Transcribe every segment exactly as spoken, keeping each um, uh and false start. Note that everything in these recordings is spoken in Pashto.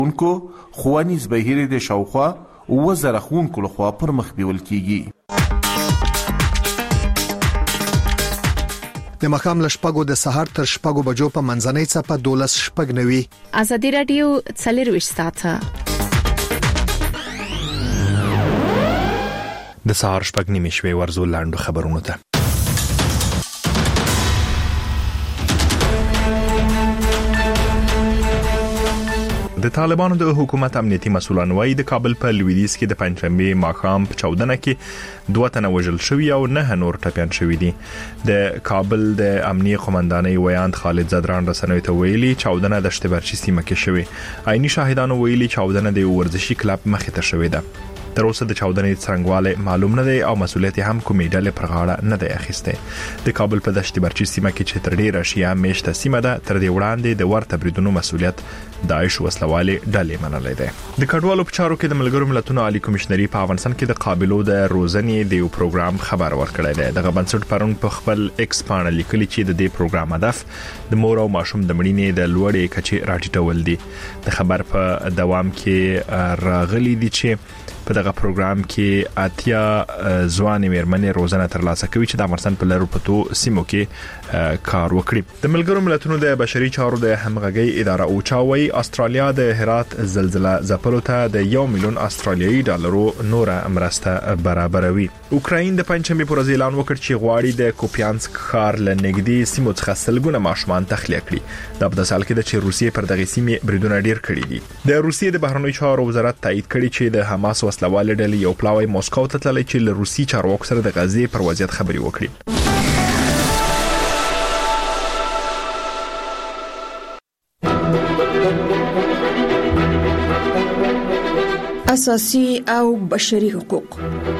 ونکو خوانیز بهیره د شاوخوا و زره ښوونکو لخوا پر مخ بیول کیږي. د مخام لشپګو د سحر تر شپګو بجو په منځنۍ څپه دولس شپګ نوي. ازادي رادیو څلرويشت ساعته د سحر شپګ نیمه شوي ورزو لاندو خبرونه ته. د طالبانو د حکومت امنیتي مسولان وايي د کابل په لویدیځ کې د پنځمبه ماښام په چودنه کې دوه تنه وژل شوي او نه نور ټپيان شوي دي. د کابل د امنیتي قومندانۍ ویاند خالد زدران رسنوي ته ویلي چودنه د شتبرچی سیمه کې شوي. عیني شاهدانو ویلي چودنه د ورزشي کلب مخې ته شوې ده. تر اوسه د چودنې څرنګواله معلوم نه دی او مسولیت هم کومې ډلې پر غاړه نه دی اخیسته. د کابل په دشت برچی سیمه کې چې تر ډیره شیا میشته سیمه ده تر دې وړاندې د ورته بریدونو مسولیت داعش وسلوالې ډلې منلې ده. د کډوالو په چارو کې د ملګرو ملتونو عالی کمشنري په افغانستان کې د قابلو د روزنې د یو پروګرام خبر ورکړی دی. دغه بنسټ پرون په خپل ایکس باندې لیکلي چې د دې پروګرام هدف د مور او ماشوم د مړینې د لوړې کچې راټیټول دي. د خبر په دوام کې راغلي دي چې په دغه پروګرام کې اتیا ځواني مېرمنې روزنه ترلاسه کوي چې د افغانستان په لارو پټو سیمو کې کار وکړي. د ملګرو ملتونو د بشري چارو د همغږي اداره اوچاوي استرالیا د هرات زلزلہ ځپلو ته د یو میلیون استرالیایي ډالرو نور مرسته برابروي. اوکراین د پنځمبه پر ورځ اعلان وکړ چې غواړي د کوپیانسک ښار لنګدي سیمو څخه سلګونه ماشومان تخلیه کړي. دا په داسې حال کې چې روسیې پر دغه سیمې بریدونه ډیر کړي دي. د روسیې د بهرنیو چارو وزارت تایید کړي چې د حماس وسلوال ډلې یو پلاوی موسکو ته تللی چې له روسي چارواکو سره د غزې پر وضعیت خبري وکړي. اساسي او بشري حقوق.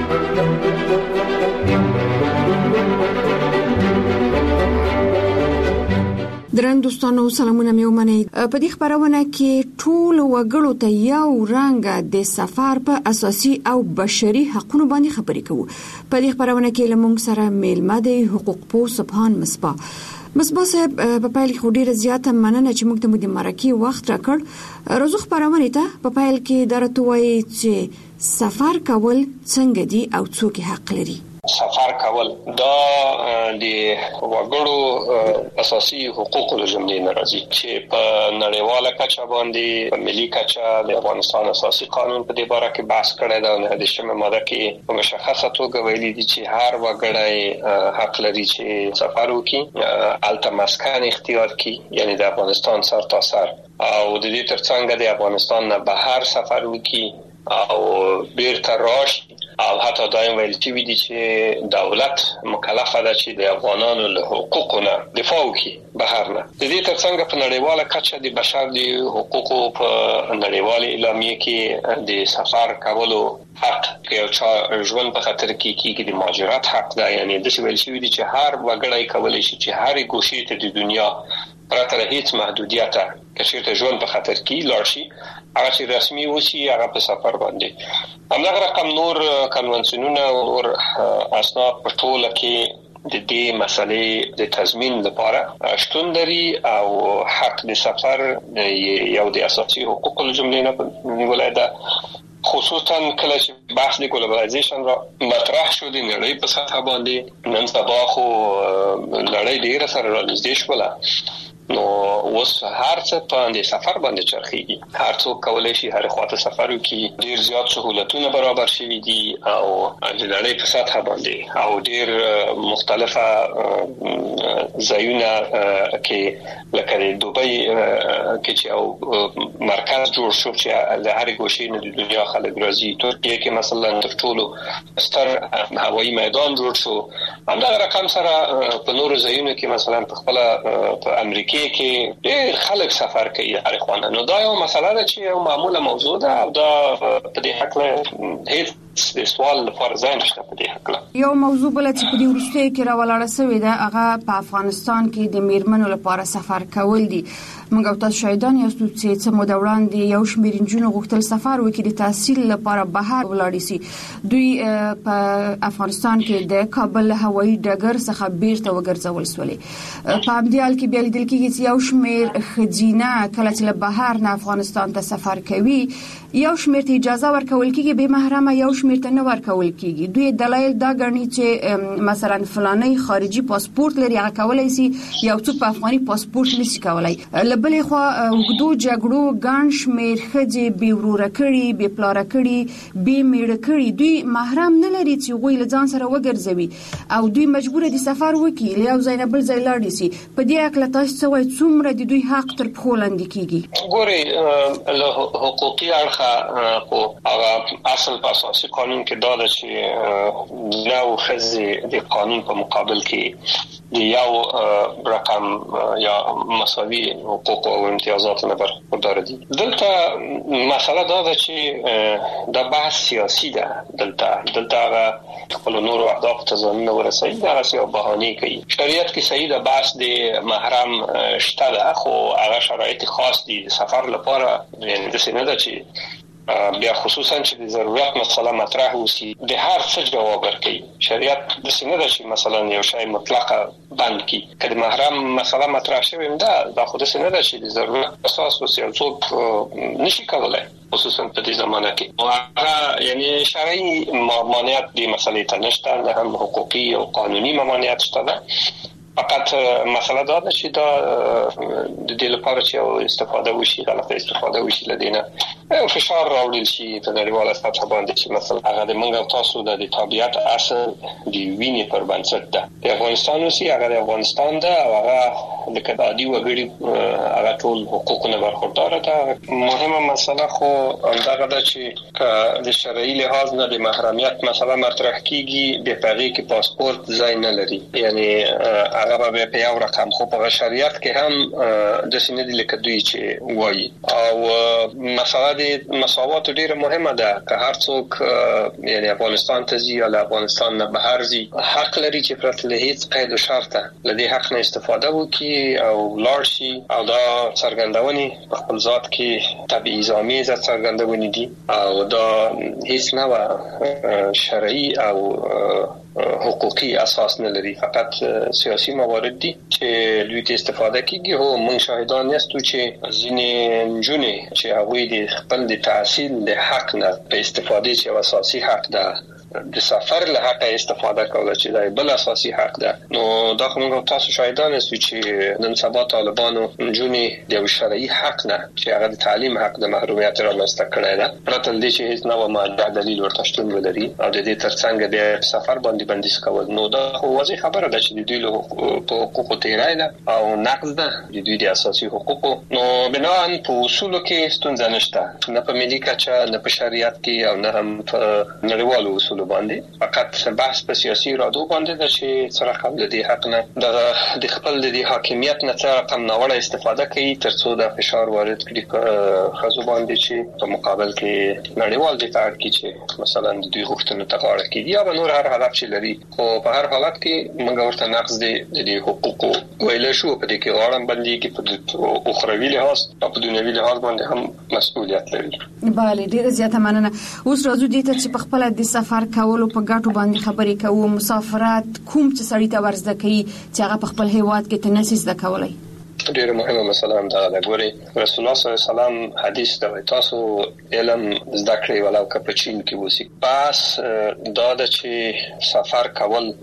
درن دوستانو سلامونه مې ومنئ. په دې خبرونه کې ټول وګړو ته یو رنګ د سفر په اساسي او بشري حقوقو باندې خبرې کوو. په دې خبرونه کې لمونږ سره میلمه دی حقوق پو سبحان مصباح. مصباح صاحب په پایل کې ډیره زیاته مننه چې موږ ته مو د مرکه وخت راکړ. روزو خبرونه ته په پایل کې درته وایي چې سفر کول څنګه دي او څوک حق لري. سفر کول دا د وګړو اساسي حقوقو له جملې نه راځي چې په نړیواله کچه باندې په ملي کچه د افغانستان اساسي قانون په دې باره کې بحث کړی دا نه د شمه ماده کې په مشخصه توګه ویلي دي چې هر وګړی حق لري چې سفر وکړي، الته مسکن اختیار کړي، یعنی د افغانستان سر تا سر، او د دې ترڅنګ د افغانستان نه بهر سفر وکړي او بیرته راشي. او حتی دایم ویل چې وی دي چې دولت مکلفه ده چې د افغانانو له حقوقونو دفاع وکړي بهر نه. د دې ترڅنګ په نړیواله کچه د بشر د حقوقو په نړیواله اعلامیه کې د سفر کولو حق یو چا ژوند په خطر کې کیږي د مهاجرت حق ده. یعنی د څه ویل شوی دي چې هر وګړی کولی شي چې هر ګوشې ته د دنیا پرته له هیڅ محدودیت که چیرته ژوند په خطر کې لاړ شي هغه چې رسمي وشي هغه په سفر باندې. همدغه رقم نور کنوانسیونونه او نور اسناد په ټوله کې د دې مسلې د تضمین لپاره شتون لري او حق د سفر یو د اساسي حقوقو له جملې نه نیولای ده. خصوصا کله چې بحث د ګلوبلایزیشن را مطرح شو د نړۍ په سطح باندې، نن سبا خو لړۍ ډیره سره راځي شوله، نو اوس هر څه په دې سفر باندې چرخيږي. هر څوک کولای شي هر خواته سفر وکړي. ډیر زیات سہولتونه برابر شوي دي او د نړۍ په سطح باندې او ډیر مختلفه ځایونه کې لکه د دوبۍ کې چې او مرکز جوړ شو چې له هر ګوشې نه د دنیا خلک راځي. ترکیه کې مثلا تر ټولو ستر هوایي میدان جوړ شو. همدغه رقم سره په نورو ځایونو کې مثلا په خپل په امریکا کې ډېر خلک سفر کوي هر خوانه. نو دا یو مسله ده چې یو معموله موضوع ده او دا په دې حق له هیڅ د سوال لپاره ځای نشته په دې حق له. یو موضوع بل چې په دې وروسته کې راولاړه شوې ده هغه په افغانستان کې د میرمنو لپاره سفر کول دي. موږ او تاسو شاهدان یاستو چې څه موده وړاندې یو شمېر نجونو غوښتل سفر وکړي د تحصیل لپاره بهر ولاړ شي. دوی په افغانستان کې د کابل هوایي ډګر څخه بیرته وګرځول شولې. په همدې حال کې بیا لیدل کېږي چې یو شمېر ښځینه کله چې له بهر نه افغانستان ته سفر کوي یو شمېر ته اجازه ورکول کېږي به محرمه، یو شمېر ته نه ورکول کېږي. دوی دلایل دا ګڼي چې مثلا فلاني خارجي پاسپورت لري هغه کولای شي یو څوک په افغاني پاسپورت نشي کولای. لبلې خو وګړو جګړو ګڼ شمېر ښځې بې وروره کړي، بې پلاره کړي، بې میړه کړي. دوی محرم نه لري چې غوی له ځان سره وګرځوي او دوی مجبور دي سفر وکړي یو ځای نه بل ځای لاړ شي. په دې اړه تاسو څه وایي څومره د دوی حق تر پښو لاندې کیږي؟ ګوري له حقوقي اړخه خو هغه اصل په اساسي قانون کې دا ده چې نو خزي د قانون په مقابل کې د یو رقم یا مساوي حقوق او امتیازات نه برخوردار دي. دلته مسله دا ده چې د بحث سیاسي ده. دلته دلته خپل نور اهداف ته ځان نه ورسوي دا سیاسي بهانه کوي. شریعت کې صحیح ده بحث د محرم شته ده خو هغه شرایط خاص دي سفر لپاره، یعنی د سینه ده چې بیا خصوصا چې د ضرورت مسله مطرح وسی د هر څه جواب ورکړي. شریعت د سینه ده چې مثلا یو شی مطلقه بند کی کله محرم مسله مطرح شوی ده دا خود سینه ده چې د ضرورت اساس وسی او څوک نشي کولای خصوصا په دې زمانه کې. او یعنی شرعي ممانعت د مسلې ته نشته، نه هم حقوقي او قانوني ممانعت شته. فقط مسله دا ده چې دا د دې لپاره چې استفاده وشي غلطه استفاده وشي لدينا او فشار راوړل شي په نړیواله سطح باندې چې مثلا هغه د منګو تاسو د طبيعت اصل دی ویني پر بنسټ ده. د افغانستان اوسي هغه د افغانستان ده او هغه د کډادي وګړي هغه ټول حقوقونه برخوردار ده. مهمه مسله خو همدغه ده چې د شرعي لحاظ نه د محرمیت مسله مطرح کیږي د پغې کې پاسپورت ځای نه لري، یعنی هغه به په یو رقم خو په شریعت کې هم د سینې د لیکدوی چې وایي. او مسله د مساوات ډیره مهمه ده که هر څوک یعنی افغانستان ته ځي یا افغانستان نه بهر ځي حق لري چې پرته له هیڅ قید او شرط له دې حق نه استفاده وکړي او لاړ شي. او دا څرګندونې په خپل ذات کې تبعیض آمیز څرګندونې دي او دا هیڅ نه شرعي او حقوقي اساس نه لري، فقط سیاسي موارد دي چې دوی ته استفاده کیږي. هو موږ شاهدان یاستو چې ځینې نجونې چې هغوی د خپل د تحصیل د حق نه په استفاده چې اساسي حق ده د سفر له حق استفاده کوله چې دا بل اساسي حق ده. نو دا کومه تاسو شاهدان یاستو چې نن سبا طالبانو نجونې د شرعي حق نه چې هغه د تعلیم حق د محرومیت رامنځته کړی ده پرته له دې چې هیڅ نوع ماده دلیل ورته شتون ولري او د دې ترڅنګ د سفر باندې بندیز کول. نو دا خو واضح خبره ده چې د دوی له حقوقو تیری ده او نقض ده د دوی د اساسي حقوقو. نو بناء په اصولو کې ستونزه نشته، نه په ملي کچه نه په شریعت کې او نه هم په نړیوالو اصولو باندې. فقط بحث په سیاسي ارادو باندې ده چې سره قبل دي حق نه د خپل د حاکمیت نه څخه کم نوړه استفاده کوي ترڅو د فشار وارد کړي په خزو باندې چې په مقابل کې نړیوال دفاع کوي چې مثلا د دوی غوښتنو ته غاړه کیږي یا نور هر هدف چې لري. خو په هر حالت کې موږ ورته نقض دي د حقوقو ویل شو په دې کې غاړه باندې کې په اخروی لحاظ او په دنیوي لحاظ باندې هم مسؤلیت لري. بله ډیره زیاته مننه. اوس راځو دې ته چې په خپل د سفر کولو په ګټو باندې خبرې کوو. مسافرت کوم چې سړی ته ورزده کوي چې هغه په خپل هیواد کې تنسیز د کولای؟ ډیره مهمه مسله هم دا ده. ګوري رسول الله صلی الله علیه وسلم حدیث دا تاسو علم زده کړئ ولو که په چین کې وسی. بس دا د چې سفر کول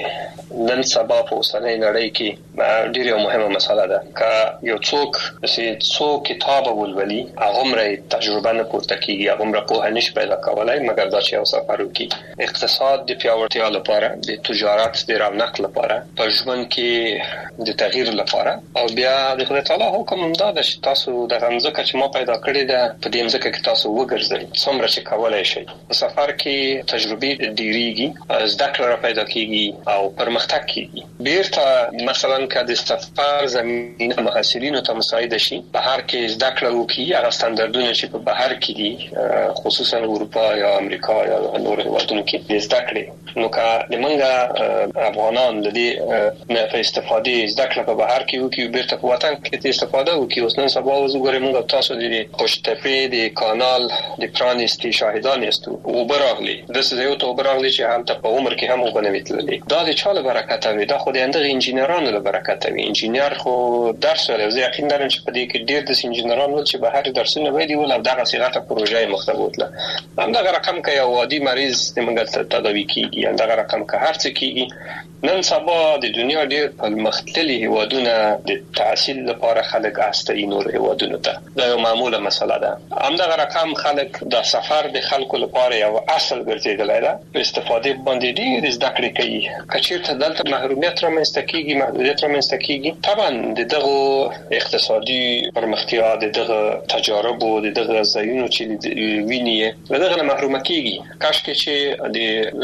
د نن سبا په اوسنۍ نړۍ کې ډیره مهمه مسله ده. که یو څوک چې څو کتاب ولولي هغه مری تجربه نه پورته کیږي، هغه مری په هنيش پیدا کولای مګر دا چې یو سفر وکړي اقتصاد د پیاوړتیا لپاره، د تجارت د رونق لپاره، په ژوند کې د تغییر لپاره. او بیا د خدای تعالی حکم دا ده چې تاسو د غمزکه چې ما پیدا کړی ده په دې ځکه کې تاسو وګرځئ څومره چې کولای شئ. په سفر کې تجربې ډیریږي، زده کړه پیدا کیږي او پرمختګ کیږي. بیرته مثلا که د سفر زمینه محصلینو ته مساعده شي بهر کې زده کړه وکړي هغه ستاندردونه چې په بهر کې دي خصوصا اروپا یا امریکا یا نور هیوادونو کې زده کړي نو که موږ افغانان د دې نه په استفاده زده کړه په بهر کې وکړو بیرته په وطن کې استفاده وکړو اوس نن سبا وګورئ موږ تاسو د خوشتپې د کانال د پرانیستي شاهدان یاستو او براغلي د څه یو ته براغلي چې هم ته په عمر کې هم وبنوي دا د چاله برکت وي دا خو د اندغه انجینرانو له برکت وي انجینر خو درس ولې زه یقین لرم چې په دې کې ډېر د انجینرانو چې به هر درسونه ویلي ول او دغه صيغه پروژه مختبوتله همدغه رقم کې یو عادي مریض د منګل تداوي کیږي همدغه رقم کې هر څه کیږي نن سبا د دنیا ډېر په مختلفي هیوادونو د تحصیل لپاره خلک استري نور هیوادونو ته دا یو معموله مسله ده همدغه رقم خلک د سفر د خلکو لپاره یو اصل ګرځیدلی ده په استفاده باندې ډېر زده کړې کوي کچیرته دلته محرومیت رامنځته کیږي محدودیت رامنځته کیږي طبعا دغه اقتصادي پرمختیا دغه تجارب او دغه ځایونو چې ویني دغه محروم کیږي کاش کې چې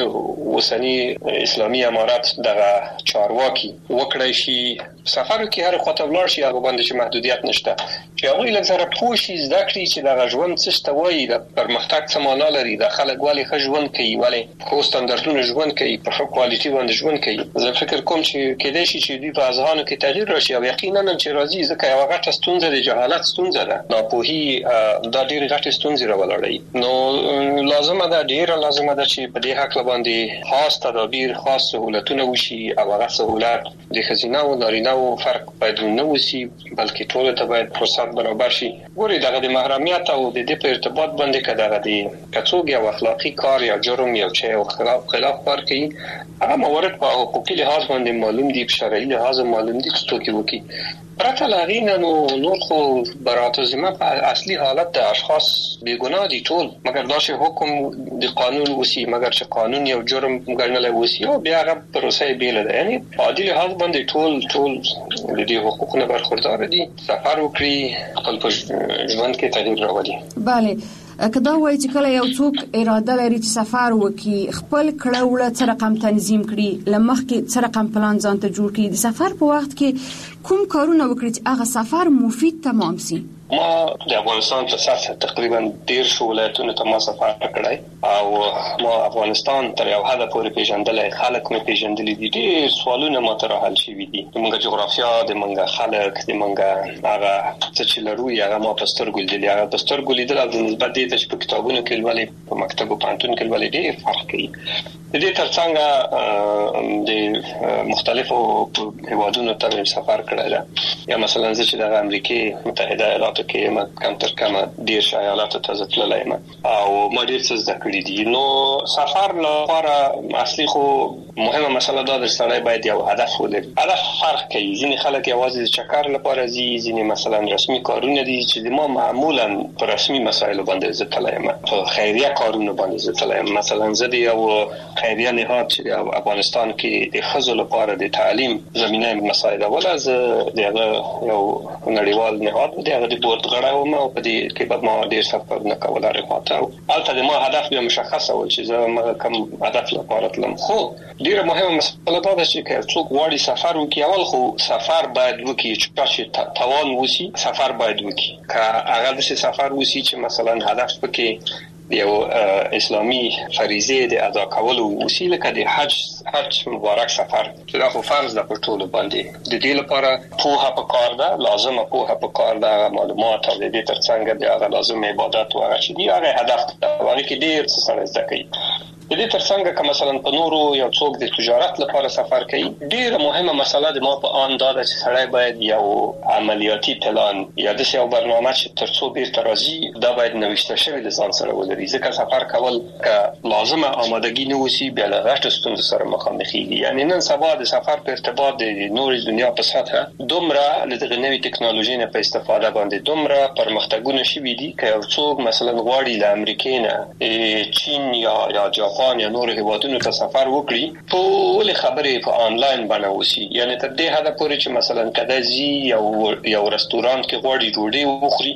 د وسنی اسلامي امارات دغه چارواکي وکړای شي سفر کې هر خواته ولاړ شي هغه باندې چې محدودیت نشته چې هغه لږ پوښي زده کړي چې دغه ژوند څه ته وایي د پرمختګ څه معنا لري د خلک والی ښه ژوند کوي والی خو ستاندردونه ژوند کوي په ښه کوالټي باندې ژوند کوي زه فکر کوم چې کېدای شي چې دوی په اذهانو کې تغییر راشي او یقینا چې راځي ځکه یو غټه ستونزه د جهالت ستونزه ده ناپوهي دا ډېر غټه ستونزه راولړي نو لازمه ده ډېر لازمه ده چې په دې حق باندې خاص تدابیر خاص سہولتونه وشي او هغه سہولت د خزینه او نارینه او فرق باید نه وسی بلکې ټول ته باید فرصت برابر شي ګوري دغه د محرمیت او د دې په ارتباط باندې کداغه دی کڅوګ یا اخلاقی کار یا جرم یا چه او خلاف خلاف کار کوي هغه موارد په حقوقي لحاظ باندې معلوم دي په شرعي لحاظ معلوم دي چې توګه وکي پرته لاغین نو نور خو برات ذمه په اصلي حالت د اشخاص بیګناه دي ټول مګر دا چې حکم د قانون وسی مګر چې قانون یو جرم ګڼل وسی او بیا هغه پروسه بیل ده یعنی عادي لحاظ باندې ټول ټول د دې حقوقو نه برخوردار دي سفر وکړي خپل ژوند کې تغییر راولي bale کدا وایي چې کله یو څوک اراده لري چې سفر وکړي خپل کړه وړه څه رقم تنظیم کړي لمخ کې څه رقم پلان ځان ته جوړ کړي د سفر په وخت کې کوم کارونه وکړي چې هغه سفر مفید تمام شي ما د افغانستان په سطح تقریبا ډیر ولایتونو ته ما سفر کړی او ما افغانستان تر یو حد پورې پیژندل خلک مې پیژندل دي ډیر سوالونه ما ته راحل شوي دي د موږ جغرافیا د موږ خلک د موږ هغه څه چې لرو هغه ما په سترګو لیدل هغه په سترګو لیدل او د نسبت دې چې په کتابونو کې ولې په مکتب او پانتون کې ولې ډیر فرق کوي د دې ترڅنګ د مختلفو هیوادونو ته سفر کړی یا مثلا چې د امریکای متحده ایالاتو کې ما کم تر کم ډیر شایعات ته ځتللای ما او ما ډیر څه زده کړی دي نو سفر لپاره اصلي خو مهمه مسله دا ده چې سړی باید یو هدف ولري هدف فرق کوي ځینې خلک یوازې د چکر لپاره ځي ځینې مثلا رسمي کارونه دي چې ما معمولا پر رسمي مسایلو باندې ځتلای ما په خیریه کارونه باندې ځتلای مثلا زه د یو خیریه نهاد چې افغانستان کې د ښځو لپاره د تعلیم زمينه مسایل ولا زه دغه یو نړیوال نهاد دغه د بورډ غړی وم او په دې کې به ما ډیر سفر نه کول راغواته او البته د ما هدف به مشخص و چې زه ما کوم هدف لپاره تلم خو ډیره مهمه مسله دا ده چې څوک غواړي سفر وکړي اول خو سفر باید وکړي چې توان وسی سفر باید وکړي که هغه د سفر وسی چې مثلا هدف پکې یو اسلامي فریضه د ادا کولو وسیله کده حج حج مبارک سفر چې دا خو فرض ده په ټولو باندې د دې لپاره پوهه پکار ده لازمه پوهه پکار ده معلومات او د دې ترڅنګ د هغه لازم عبادت او هغه چې دی هغه هدف ده هغه کې ډیر څه سره زده کوي د دې ترڅنګ که مثلا په نورو یو څوک د تجارت لپاره سفر کوي ډیره مهمه مسله د ما په آن دا ده چې سړی باید یو عملیاتي پلان یا د یو برنامه چې ترڅو بیرته راځي دا باید نوښته شوی د ځان سره ولري ځکه سفر کول که لازمه آمادګي نه وسی بیا له غټ ستونزو سره مخامخ کیږي یعنی نن سبا د سفر په ارتباط د نورې دنیا په سطح دومره له دغه نوې ټکنالوژي نه په استفاده باندې دومره پرمختګونه شوي دي که یو څوک مثلا غواړي له امریکا نه چین یا یا جاپان یا نور هیوادونو ته سفر وکړي ټول خبرې په آنلاین باندې وسی یعنی تر دې حد پورې چې مثلا کله زی یو یو رستورانت کې غواړي ډوډۍ وخوري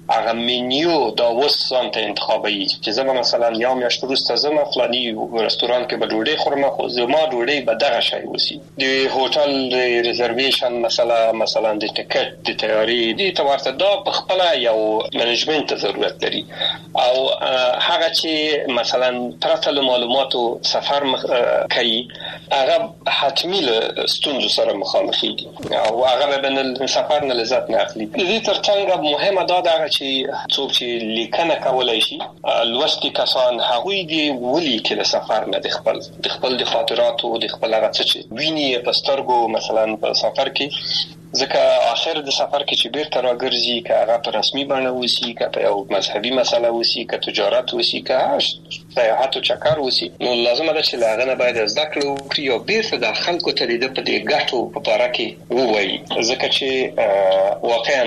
هغه منیو دا وسان ته انتخابي چې زما مثلا یو میاشت وروسته زما فلاني رستوران کې به ډوډۍ خورم خو زما ډوډۍ به دغه شی وسی د هوټل ریزرویشن مثلا مثلا د ټیکټ د تیاری د تورته دا په خپل یو منیجمنت ضرورت لري او هغه چې مثلا پرته له معلوماتو سفر کوي هغه حتمی له ستونزو سره مخامخ دي او هغه به د سفر نه لذت نه اخلي. دې ترڅنګ مهمه دا ده چې څوک چې لیکنه کولای شي لوستي کسان هغوی دی ولي کې له سفر نه د خپل د خپل د خاطراتو د خپل هغه څه چې ویني په سترګو مثلا په سفر کې ځکه اخر د سفر کې چې بیرته راګرځي که هغه په رسمي بڼه وسی که په یو مذهبي مسله وسی که تجارت وسی که سیاحت او چکر وسی نو لازمه ده چې لاغه نه باید زده کړو وکړي او بیرته د خلکو ته د په دې ګټو په اړه کې ووایي ځکه چې واقعا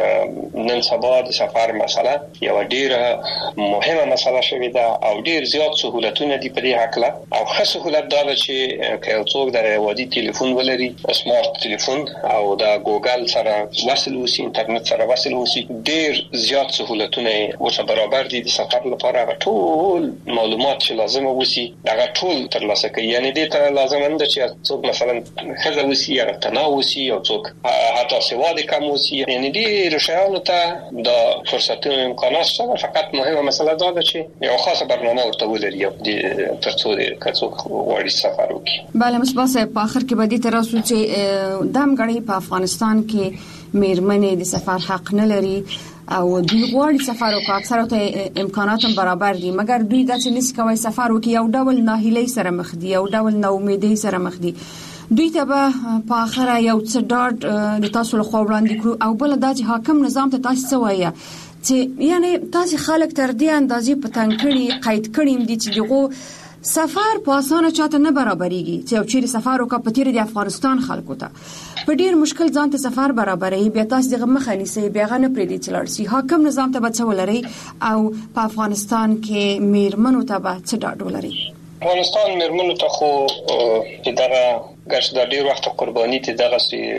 نن سبا د سفر مسله یو ډیره مهمه مسله شوې ده او ډیر زیات سہولتونه دي په دې حقله او ښه سہولت دا چې که څوک د وادي ټلیفون ولري سمارټ ټلیفون او د ګوګل سره وصل وسی انټرنیټ سره وصل وسی ډیر زیات سہولتونه ورته برابر دي د سفر لپاره ټول معلومات چې لازم وسی دا ټول ترلاسه کوي یعنی دې ته لازم ده چې څوک مثلا خزه وسی یا تناوسی او څوک حتی سواد کم وسی یعنی دې رشاونو ته د فرصتونو امکانات شته فقط مهمه مسله دا ده چې یو خاصه برنامه ورته ولري ترڅو دې کڅوک وړي سفر وکړي. بله مصباح په اخر کې باندې تر اوسه چې دام غړي په افغانستان کې میرمنې د سفر حق نه لري او دوی غواړي سفر وکړي اکثره ته امکانات برابر دي مګر دوی داسې نس کوي سفر وکړي یو ډول ناهیلي سره مخ دي یو ډول نا امیدي سره مخ دي دوی ته به په اخره یو څه ډاډ د تاسو له خوا وړاندې کړو او بل دا چې حاکم نظام ته تاسو وایي چې یعنی تاسو خلک تر دې اندازې پتنګ کړي قید کړي دي چې دغه سفر په اسانه چاته نه برابرېږي چې یو چیرې سفر وکړي په تیر د افغانستان خلکو ته په ډیر مشکل ځان ته سفر برابرې بیا تاسو دغه مخه نیسي بیا غنه پرې دي چلارسي حاکم نظام ته به څه ولري او په افغانستان کې میرمنو ته به څه ډاډ ولري. افغانستان میرمنو ته خو دغه ګرځ د ډیر وخت قرباني ته دغه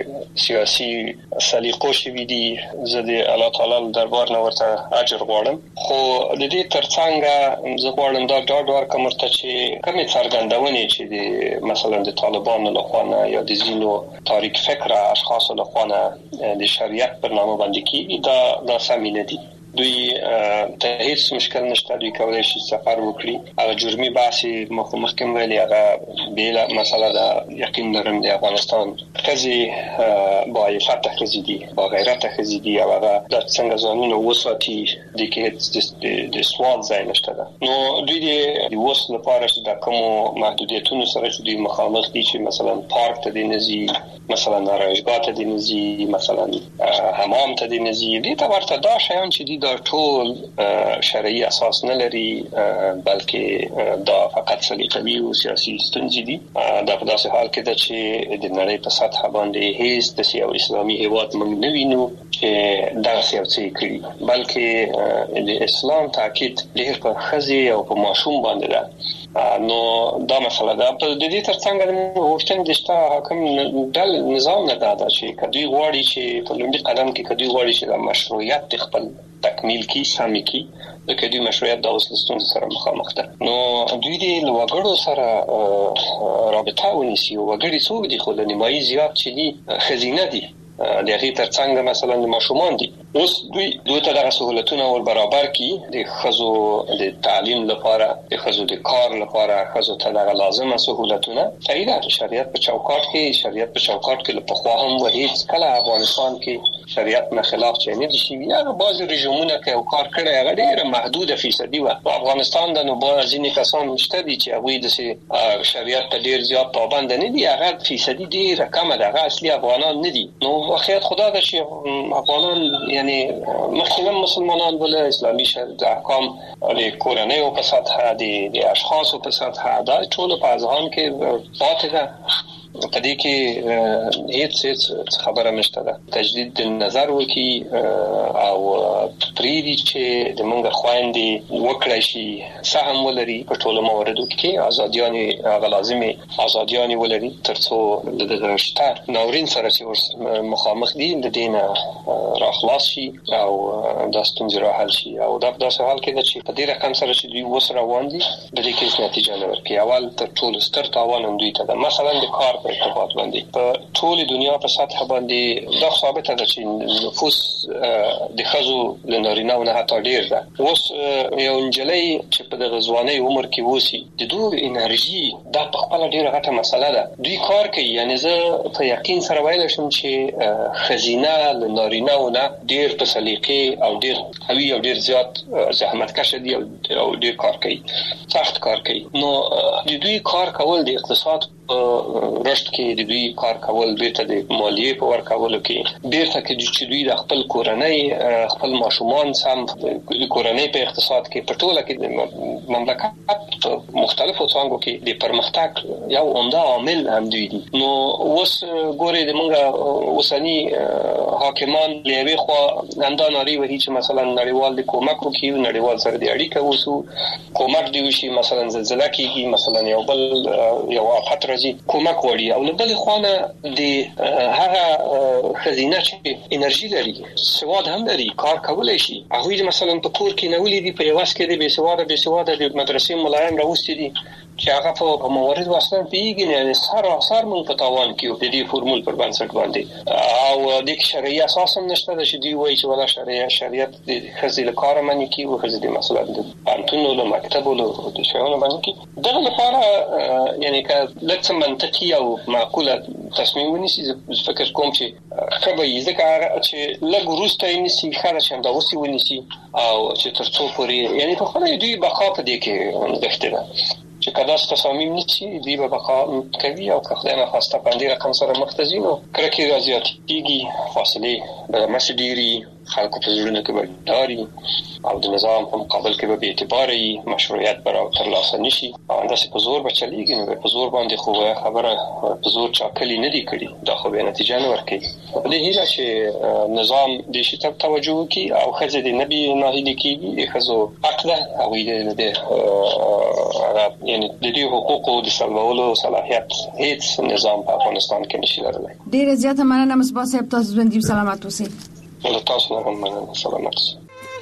سیاسي سلیقو شوې دي زه د الله تعالی دربار نه ورته اجر غواړم خو د دې ترڅنګ زه غواړم دا ډاډ ورکړم چې کومې څرګندونې چې د مثلا د طالبانو له خوا یا د زینو تاریخ فکر اشخاص له خوا د شریعت پر نامه باندې کیږي دا دا سمې نه دي. دوی ته هیڅ مشکل نشته دوی کولای شي سفر وکړي هغه جرمي باسي مخکم ویلي هغه بیل مسله د یقین لرم د افغانستان خزي با عفت خزي دي با غیرت خزي دي او هغه د څنګه ځانونه وساتي د کې د سوال ځای نشته نو دوی د وس لپاره چې د کوم محدودیتونو سره چې دوی مخامخ دي چې مثلا پارک ته د نزي مثلا آرایشگاه ته د نزي مثلا حمام ته د نزي دي ته ورته دا شیان چې دي دا ټول شرعي اساس نه لري بلکې دا فقط سلیقوي او سیاسي ستونزې دي دا په داسې حال کې ده چې د نړۍ په سطح باندې هیڅ د یو اسلامي هیواد موږ نه وینو چې دا څه څه کوي بلکې د اسلام تاکید ډېر په خزي او په ماشوم باندې ده نو دا مسله ده په دې ترڅنګ د وختن د شته حاکم د نظام نه دا چې کدی غواړي چې په لومړي قدم کې کدی غواړي چې د مشروعیت خپل تکمیل کی سامي کی د کدی مشروعیت د وسلستون سره مخامخ ده نو دوی د لوګړو سره رابطه ونیسي او وګړي څوک دي خو د نیمایي زیات چې دي خزینه دي د هغې ترڅنګ مثلا د ماشومان دي اوس دوی دوی ته دغه سہولتونه ور برابر کی د خزو د تعلیم لپاره د خزو د کار لپاره خزو ته دغه لازمه سہولتونه تایید شریعت په چوکاټ کې شریعت په چوکاټ کې په خوا هم وهیڅ کله افغانستان کې شریعت نه خلاف چې نه دي شي یا بعض رژیمونه کې او کار کړي هغه ډیره محدوده فیصدي و په افغانستان د نو بعض ځینې کسان مشته دي چې هغه د شریعت ته ډیر زیات پابند نه دي هغه فیصدي ډیره کم ده هغه اصلي افغانان نه دي نو واقعیت خدا ده چې افغانان یعنی مخکې مسلمانان بل اسلامي شریعت احکام د کورنۍ او په سطح د اشخاص په سطح دا ټول په ځان کې پاتې ده په دې کې هیڅ هیڅ خبره نشته ده. تجدید نظر وکي او پریدي چې د منګه خويندې وکړای شي سهم ولري په ټولو مواردو کې ازاديان غلازمي ازاديان ولري ترڅو د شته ناورین سره چې مخامخ دي د دینه راخلاص شي او د ستونزې راحل شي او دا په داسې حال کې چې په دې رقم سره چې دوی وسره روان دي د دې کې نتیجه نه ورکړي. اول تر ټولو ستر تاوان هم دوی ته ده. مثلا د کار په ارتباط باندې په ټول دنیا په سطح باندې دا ثابته ده چې نفوس د خزو له نارینه‌و نه حتی ډیر ده. اوس یو انجلۍ چې په د غزواني عمر کې وسی د دوی انرژي دا په خپل ډیره غټه مسله ده. دوی کار کوي. یعنی زه په یقین سره وایلی شم چې خزینه له نارینه‌و نه ډیر په سلیقې او ډیر قوي او ډیر زیات زحمت کشه دي او ډیر کار کوي، سخت کار کوي. نو د دوی کار کول د اقتصاد رشد کې د دوی کار کول بیرته د مالیې په ورکولو کې بیرته کې چې دوی د خپل کورنۍ خپل ماشومان سم د کورنۍ په اقتصاد کې په ټوله کې د مملکت مختلفو څانګو کې د پرمختګ یو عمده عامل هم دوی دي. نو اوس ګورې د موږ اوسنی حاکمان لیوي خو انده ناری وهي چې مثلا نړیوال د کومک وکړي، نړیوال سره د اړیکه وسو کومک دی وشي، مثلا زلزلہ کېږي، مثلا یو بل یو آفت راځي کومک وړي، او له بل خونه د هغه خزینه چې انرژي لري سواد هم لري کار کولای شي. هغه مثلا په کور کې نه ولې دی په یواس کې دی به سواد به سواد د مدرسې ملایم راوستي دي چې هغه په موارد واسطه پیږي نه سر اثر مون په تاوان کې د دې فورمول پر بنسټ باندې او د شرعي اساس هم نشته چې دی وایي چې ولا شرعي شریعت د خزل کار منی کی او خزل مثلا د پانتونو له مکتبو له د شاونه باندې کی دغه لپاره یعنی که لکه منطقي او معقوله تصمیم ونیسي. فکر کوم چې خبره یې ځکه چې لږ وروسته یې نسی خرج هم دا وسی ونیسي او چې ترڅو پورې یعنی په خله دوی بقا په دې کې غوښته ده چې کدا تصامیم نشي دی به بقا کوي او که خدای نخواسته باندې رقم سره مختزین او کرکی راځياتيږي فاصله به مسديري خلکو په ژوند کې برداري او د نظام په مقابل کې به اعتباري مشروعیت برابر ترلاسه نشي او انداسې په زور بچلېږي نو په زور باندې خو خبره په زور چاکلي نه دی کړی دا خو به نتیجه نه ورکړي. په دې هیله چې نظام د شي ته توجه وکړي او خزه د نبی ناهیل کېږي خزو حق ده او د یعنی د دې حقوقو د سلبولو صلاحیت هیڅ نظام په افغانستان کې نشي لرلی. ډیره زیاته مننه مصباح صاحب، تاسو ژوندۍ سلامت اوسئ. له تاسو هم مننه، سلامت اوسئ.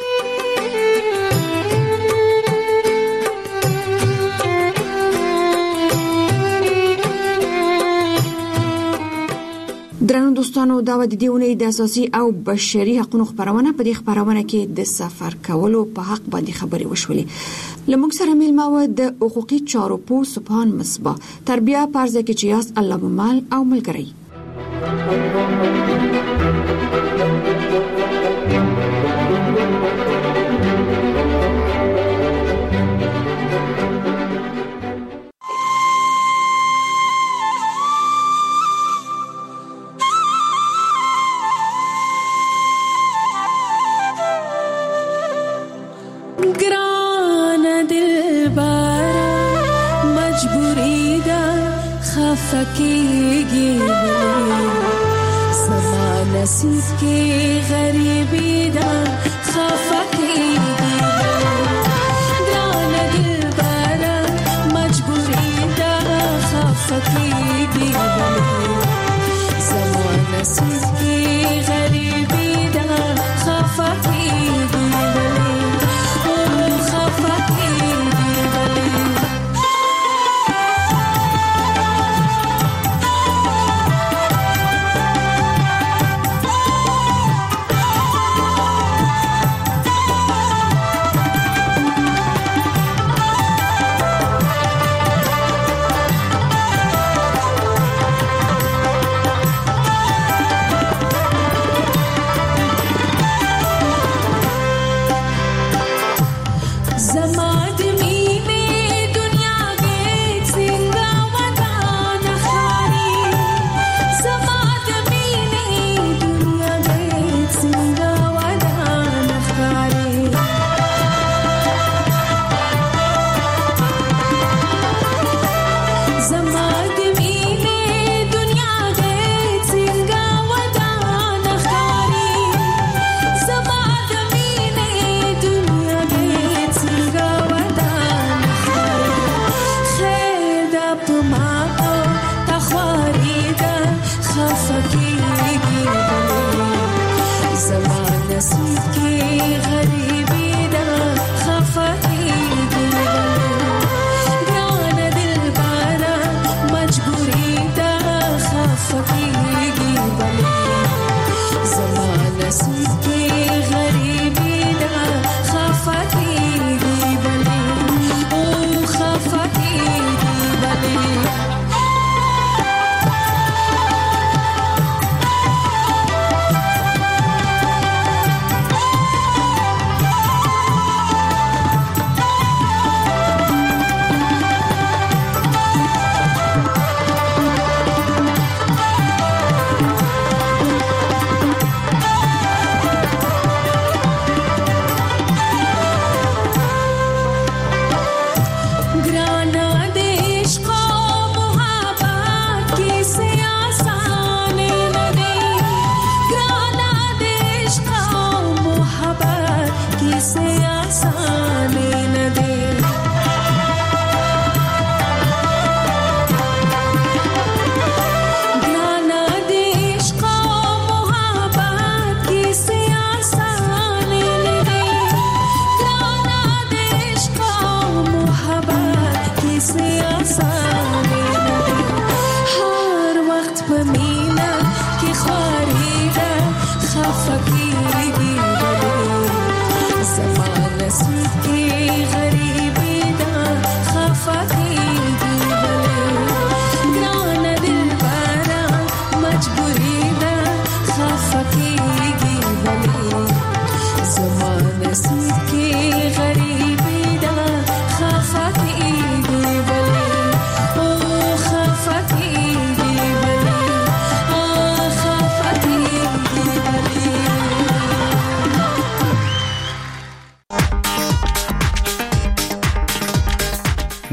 درنو دوستانو دا و د دیونې د اساسي او بشري حقوقو خبرونه په دې خبرونه کې د سفر کولو په حق باندې خبري وشولې. لمونږ سره ملما و د حقوقي چارو په سبحان مصباح تربیه پرځه کې چې یاس الله مال او ملګری. फकीगी समा नसीब के गरीबी दा खफकीगी ग्रान दिल बारा मजबूरी दा खफकीगी समा नसीब के गरीबी दा खफकीगी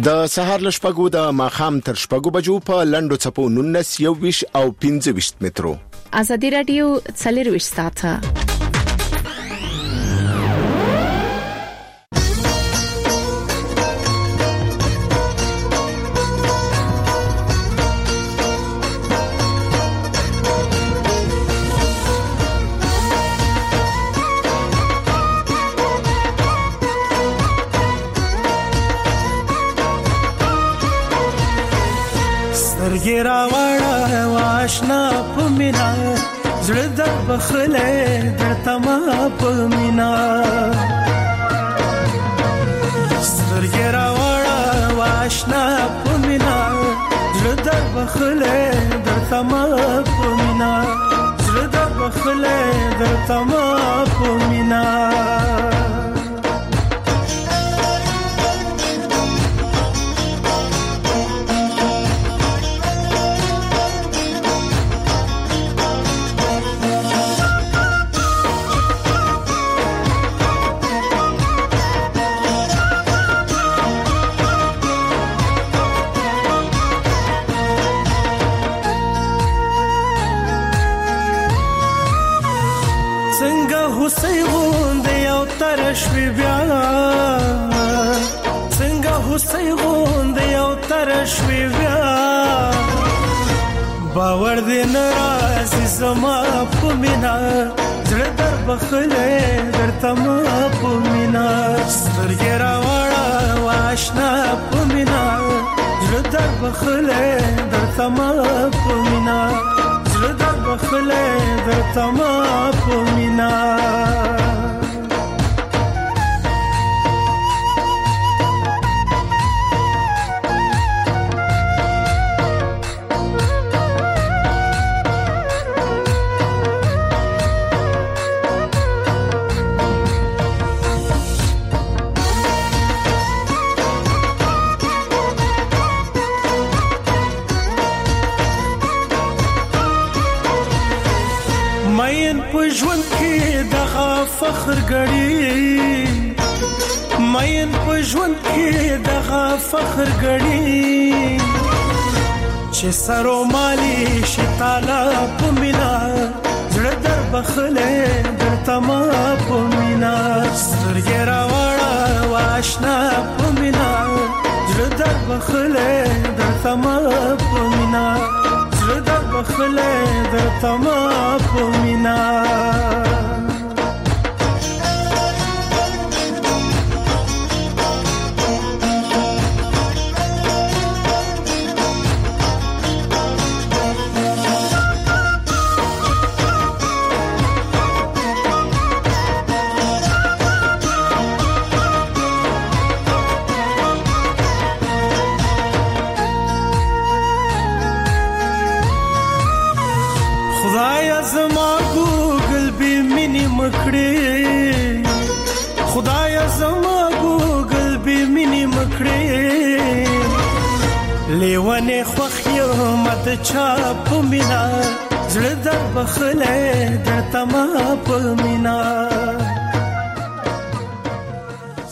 د سهار لشپګو د ماخام تر شپګو بجو په لندو چپو نونس یو ویش او پنځه ویش مترو. ازادي رادیو څلور ویش ساعته. ګیرا وړه واشنا پمینا زړه د بخله د تما پمینا سر ګیرا وړه واشنا پمینا زړه د بخله د تما پمینا زړه د بخله د تما پمینا شوی بیا څنګه هوسۍ غوندې یو تر شوی بیا باور دې ناراضي زما په مینا زړه در بخله درته ما په مینا سترګې راوړه واشنا په مینا زړه در بخله درته ما په مینا زړه در بخله درته ما په مینا پژوند کې دغه فخر غړي مین پژوند کې دغه فخر غړي چې سرو مالي شتاله پمینا زړه در بخله درته ما پمینا سترګې راوړه واشنا پمینا زړه در بخله درته ما پمینا زړه در بخله درته ما پمینا خدایا زما ګوګل به مینې مکړې لیوانه خوخیو مت چا پمینا زړه در بخله درته ما پمینا